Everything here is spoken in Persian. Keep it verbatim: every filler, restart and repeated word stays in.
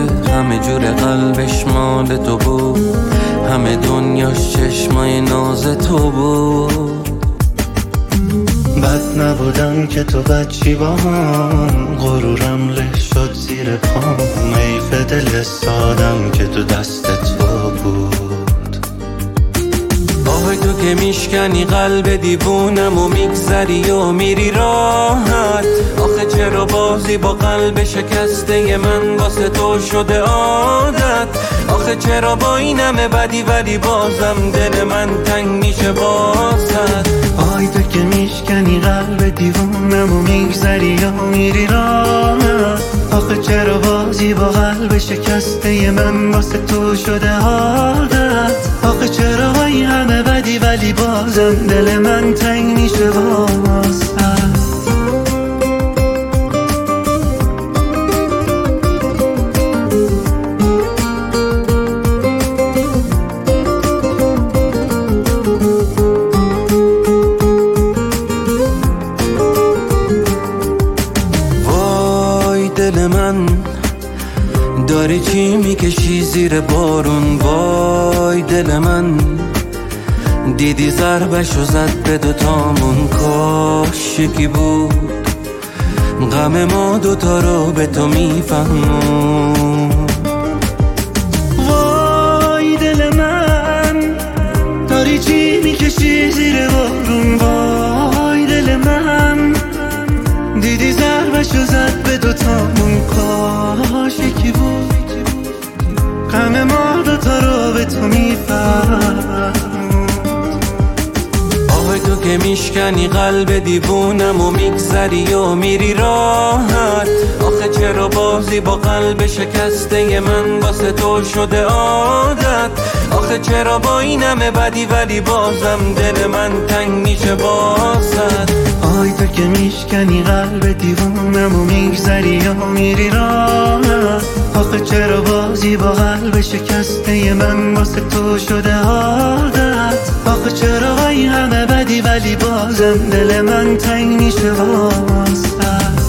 همه جور قلبش مال تو بود، همه دنیاش چشمای ناز تو بود. بد نبودم که تو بچی با هم، غرورم له شد زیر پام، حیف دل سادم که تو دست تو بود. آهای تو که میشکنی قلب دیوونم و میگذری و میری راحت، آخه چرا بازی با قلب شکسته من واسه تو شده عادت، آخه چرا با این همه بدی ولی بازم دل من تنگ میشه واسط. آهای تو که میشکنی قلب دیوونم و میگذری یا میری راحت، آخه چرا بازی با قلب شکسته من واسه تو شده عادت، آخه چرا با این همه بدی ولی بازم دل من تنگ میشه واسط. دل من داری چی میکشی زیر بارون، وای دل من دیدی ضربشو زد به دوتامون، کاش یکی بود غم ما دوتا رو به تو میفهمون. وای دل من داری چی میکشی زیر بارون، وای دل من دیدی ضربشو زد به دوتامون، کاش یکی بود غم ما دوتا رو به تو میفهمون. آهای تو که میشکنی قلب دیوونم و میگذری و میری راحت، آخه چرا بازی با قلب شکسته من واسه تو شده عادت، آخه چرا با این همه بدی ولی بازم دل من تنگ میشه واسط. آهای تو که میشکنی قلب دیوونم و میگذری یا میری راحت، آخه چرا بازی با قلب شکسته من واسه تو شده عادت، آخه چرا با این همه بدی ولی بازم دل من تنگ میشه واسط.